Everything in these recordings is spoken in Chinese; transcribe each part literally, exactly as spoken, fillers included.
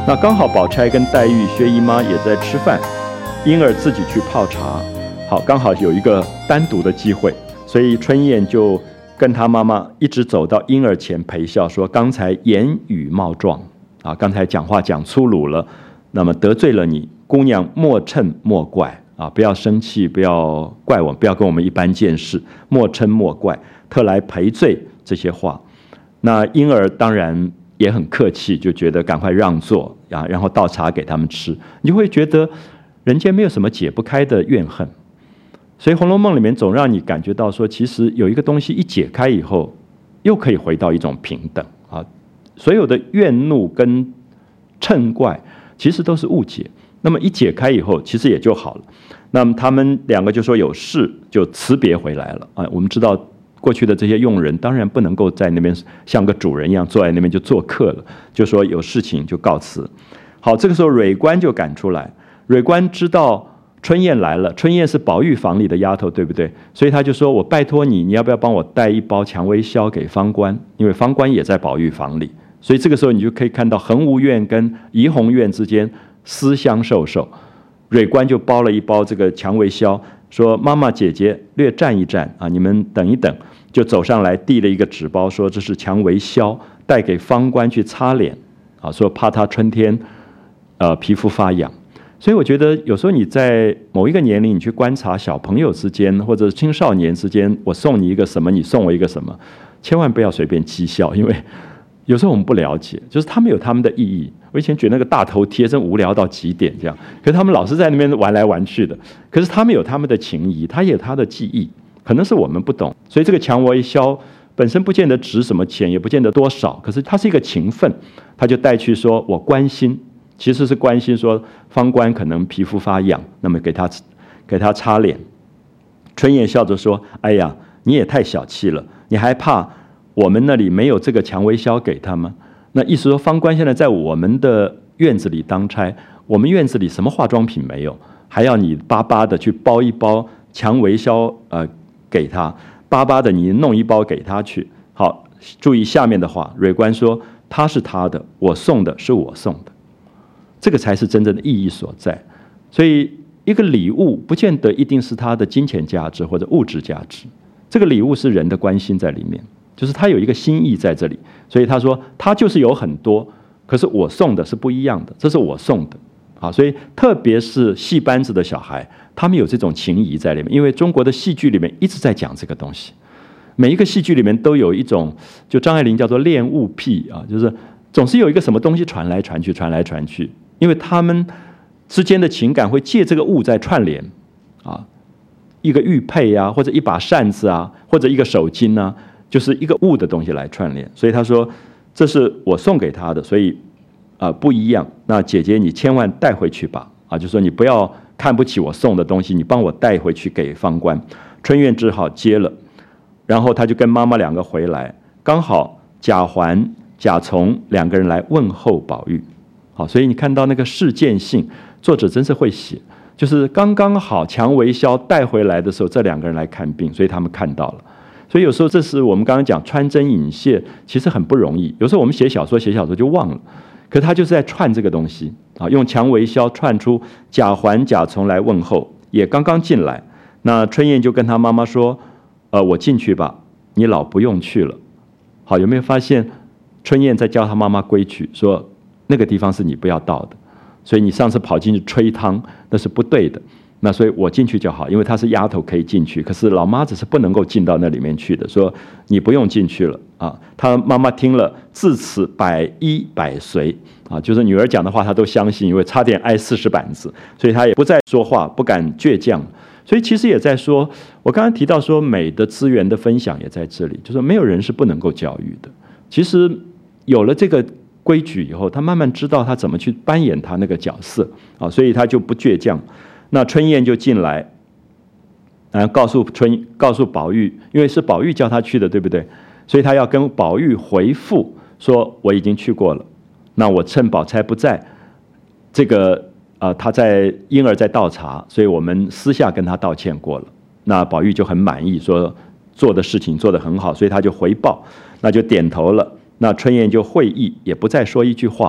那刚好宝钗跟黛玉、薛姨妈也在吃饭，莺儿自己去泡茶，好，刚好有一个单独的机会，所以春燕就跟她妈妈一直走到莺儿前陪笑说：“刚才言语冒撞啊，刚才讲话讲粗鲁了，那么得罪了你，姑娘莫嗔莫怪啊，不要生气，不要怪我，不要跟我们一般见识，莫嗔莫怪，特来赔罪这些话。”那莺儿当然也很客气，就觉得赶快让座啊，然后倒茶给他们吃，你就会觉得人间没有什么解不开的怨恨。所以《红楼梦》里面总让你感觉到说，其实有一个东西一解开以后，又可以回到一种平等啊。所有的怨怒跟嗔怪，其实都是误解。那么一解开以后，其实也就好了。那么他们两个就说有事，就辞别回来了啊。我们知道过去的这些佣人当然不能够在那边像个主人一样坐在那边就做客了，就说有事情就告辞。好，这个时候蕊官就赶出来，蕊官知道春燕来了，春燕是宝玉房里的丫头，对不对？所以他就说：“我拜托你，你要不要帮我带一包蔷薇硝给方官？因为方官也在宝玉房里。”所以这个时候你就可以看到恒芜院跟怡红院之间私相授受。蕊官就包了一包这个蔷薇硝，说：“妈妈姐姐略站一站啊，你们等一等。”就走上来递了一个纸包，说：“这是蔷薇硝，带给方官去擦脸啊，说怕他春天呃皮肤发痒。”所以我觉得有时候你在某一个年龄，你去观察小朋友之间或者青少年之间，我送你一个什么，你送我一个什么，千万不要随便讥笑，因为有时候我们不了解，就是他们有他们的意义。我以前觉得那个大头贴真无聊到极点，这样，可是他们老是在那边玩来玩去的，可是他们有他们的情谊，他也有他的记忆，可能是我们不懂。所以这个蔷薇硝本身不见得值什么钱，也不见得多少，可是它是一个情分，他就带去说我关心。其实是关心说方官可能皮肤发痒，那么给他给他擦脸。春燕笑着说：“哎呀，你也太小气了，你还怕我们那里没有这个蔷薇硝给他吗？”那意思说方官现在在我们的院子里当差，我们院子里什么化妆品没有，还要你巴巴的去包一包蔷薇硝呃给他，巴巴的你弄一包给他去。好，注意下面的话，蕊官说他是他的，我送的是我送的。这个才是真正的意义所在。所以一个礼物不见得一定是它的金钱价值或者物质价值，这个礼物是人的关心在里面，就是他有一个心意在这里。所以他说他就是有很多，可是我送的是不一样的，这是我送的啊。所以特别是戏班子的小孩，他们有这种情谊在里面，因为中国的戏剧里面一直在讲这个东西，每一个戏剧里面都有一种，就张爱玲叫做恋物癖啊，就是总是有一个什么东西传来传去传来传去，因为他们之间的情感会借这个物在串联啊，一个玉佩啊，或者一把扇子啊，或者一个手巾啊，就是一个物的东西来串联。所以他说这是我送给他的，所以啊、呃、不一样。那姐姐你千万带回去吧啊，就说你不要看不起我送的东西，你帮我带回去给方官。春燕只好接了，然后他就跟妈妈两个回来，刚好贾环、贾从两个人来问候宝玉。好，所以你看到那个事件性，作者真是会写，就是刚刚好蔷薇硝带回来的时候，这两个人来看病，所以他们看到了。所以有时候这是我们刚刚讲穿针引线，其实很不容易。有时候我们写小说写小说就忘了，可他就是在串这个东西啊，用蔷薇硝串出贾环、贾从来问候，也刚刚进来。那春燕就跟他妈妈说：“呃，我进去吧，你老不用去了。”好，有没有发现春燕在教他妈妈规矩，说那个地方是你不要到的，所以你上次跑进去吹汤那是不对的。那所以我进去就好，因为她是丫头可以进去，可是老妈子是不能够进到那里面去的，说你不用进去了啊。她妈妈听了，自此百依百随啊，就是女儿讲的话她都相信，因为差点挨四十板子，所以她也不再说话，不敢倔强。所以其实也在说，我刚刚提到说美的资源的分享也在这里，就是没有人是不能够教育的。其实有了这个规矩以后，他慢慢知道他怎么去扮演他那个角色啊，所以他就不倔强。那春燕就进来，然后告诉春告诉宝玉，因为是宝玉叫他去的，对不对？所以他要跟宝玉回复说我已经去过了。那我趁宝钗不在，这个呃他在婴儿在倒茶，所以我们私下跟他道歉过了。那宝玉就很满意，说做的事情做得很好，所以他就回报，那就点头了。那春燕就会意，也不再说一句话，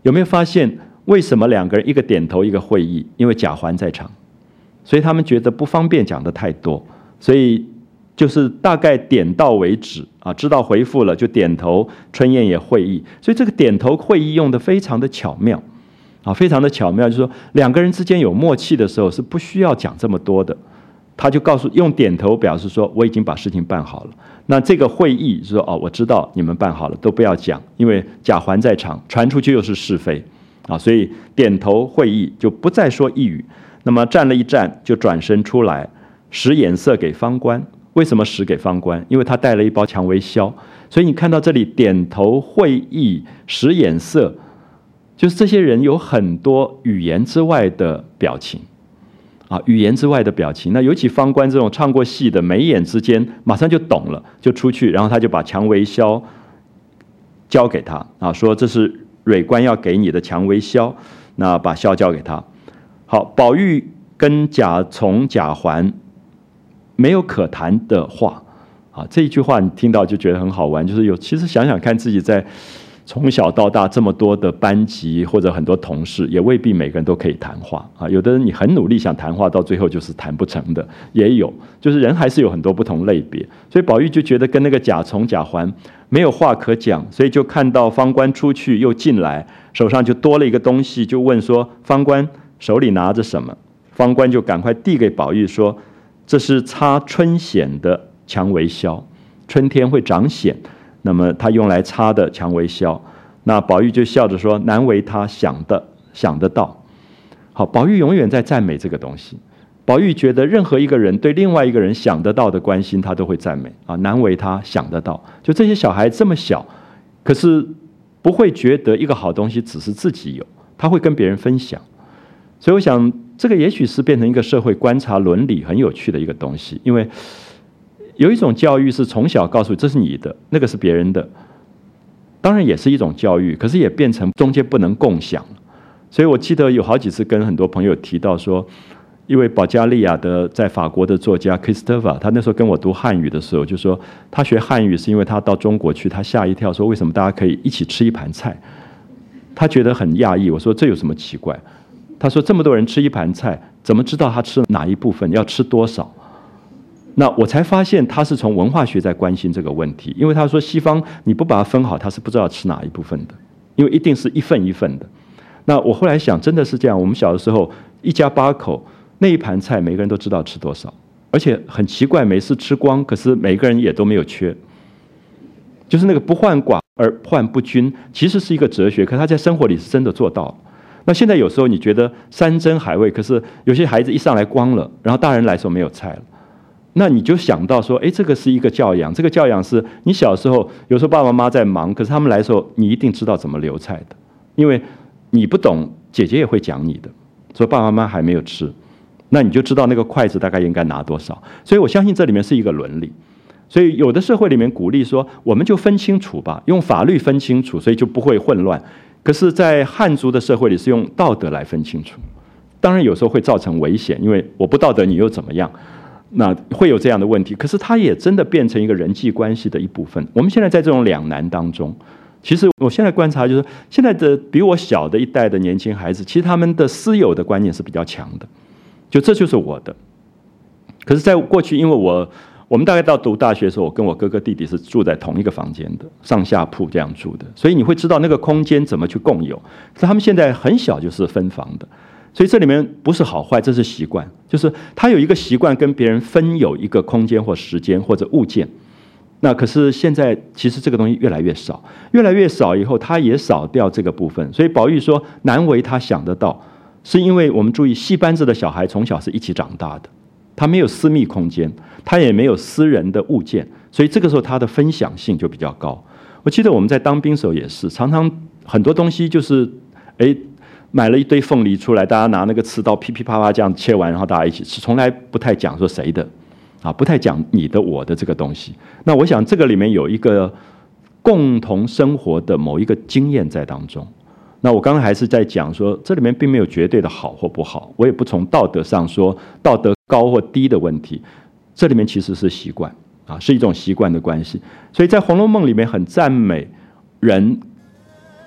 有没有发现为什么两个人一个点头一个会意？因为贾环在场，所以他们觉得不方便讲的太多，所以就是大概点到为止啊，知道回复了就点头。春燕也会意，所以这个点头会意用的非常的巧妙啊，非常的巧妙，就是说两个人之间有默契的时候是不需要讲这么多的。他就告诉用点头表示说我已经把事情办好了。那这个会意说哦，我知道你们办好了，都不要讲，因为贾环在场，传出去又是是非啊，所以点头会意就不再说一语。那么站了一站，就转身出来，使眼色给方官。为什么使给方官？因为他带了一包蔷薇硝，所以你看到这里点头会意使眼色，就是这些人有很多语言之外的表情。啊，语言之外的表情，那尤其方官这种唱过戏的，眉眼之间马上就懂了，就出去，然后他就把蔷薇硝交给他啊，说这是蕊官要给你的蔷薇硝，那把硝交给他。好，宝玉跟贾从、贾环没有可谈的话啊，这一句话你听到就觉得很好玩，就是有其实想想看自己在从小到大这么多的班级或者很多同事，也未必每个人都可以谈话啊。有的人你很努力想谈话，到最后就是谈不成的，也有。就是人还是有很多不同类别，所以宝玉就觉得跟那个贾从、贾环没有话可讲，所以就看到方官出去又进来，手上就多了一个东西，就问说方官手里拿着什么？方官就赶快递给宝玉说，这是擦春癬的蔷薇硝，春天会长癬。那么他用来擦的蔷薇硝，那宝玉就笑着说：“难为他想的想得到。”好，宝玉永远在赞美这个东西。宝玉觉得任何一个人对另外一个人想得到的关心，他都会赞美啊，难为他想得到。就这些小孩这么小，可是不会觉得一个好东西只是自己有，他会跟别人分享。所以我想，这个也许是变成一个社会观察伦理很有趣的一个东西，因为有一种教育是从小告诉这是你的，那个是别人的，当然也是一种教育，可是也变成中间不能共享。所以我记得有好几次跟很多朋友提到说，一位保加利亚的在法国的作家 Kristeva， 他那时候跟我读汉语的时候就说，他学汉语是因为他到中国去，他吓一跳说为什么大家可以一起吃一盘菜，他觉得很讶异。我说这有什么奇怪？他说这么多人吃一盘菜，怎么知道他吃哪一部分，要吃多少？那我才发现他是从文化学在关心这个问题，因为他说西方你不把它分好，他是不知道吃哪一部分的，因为一定是一份一份的。那我后来想，真的是这样。我们小的时候一家八口，那一盘菜每个人都知道吃多少，而且很奇怪，每次吃光，可是每个人也都没有缺。就是那个不患寡而患不均，其实是一个哲学，可他在生活里是真的做到了。那现在有时候你觉得山珍海味，可是有些孩子一上来光了，然后大人来的时候没有菜了。那你就想到说，哎，这个是一个教养，这个教养是你小时候有时候爸爸妈妈在忙，可是他们来的时候，你一定知道怎么留菜的，因为你不懂，姐姐也会讲你的，说爸爸妈妈还没有吃，那你就知道那个筷子大概应该拿多少。所以我相信这里面是一个伦理。所以有的社会里面鼓励说，我们就分清楚吧，用法律分清楚，所以就不会混乱。可是，在汉族的社会里是用道德来分清楚，当然有时候会造成危险，因为我不道德，你又怎么样？那会有这样的问题，可是它也真的变成一个人际关系的一部分。我们现在在这种两难当中，其实我现在观察就是，现在的比我小的一代的年轻孩子，其实他们的私有的观念是比较强的，就这就是我的。可是在过去，因为我我们大概到读大学的时候，我跟我哥哥弟弟是住在同一个房间的，上下铺这样住的，所以你会知道那个空间怎么去共有。可是他们现在很小就是分房的。所以这里面不是好坏，这是习惯，就是他有一个习惯跟别人分有一个空间或时间或者物件。那可是现在其实这个东西越来越少，越来越少以后，他也少掉这个部分。所以宝玉说难为他想得到，是因为我们注意戏班子的小孩从小是一起长大的，他没有私密空间，他也没有私人的物件，所以这个时候他的分享性就比较高。我记得我们在当兵的时候也是，常常很多东西就是哎。买了一堆凤梨出来，大家拿那个刺刀噼噼啪啪这样切完，然后大家一起吃，从来不太讲说谁的，啊，不太讲你的我的这个东西。那我想这个里面有一个共同生活的某一个经验在当中。那我刚刚还是在讲说，这里面并没有绝对的好或不好，我也不从道德上说道德高或低的问题，这里面其实是习惯啊，是一种习惯的关系。所以在《红楼梦》里面很赞美人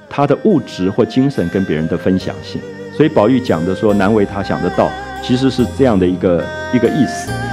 他的物质或精神跟别人的分享性。所以宝玉讲的说难为他想得到，其实是这样的一个一个意思。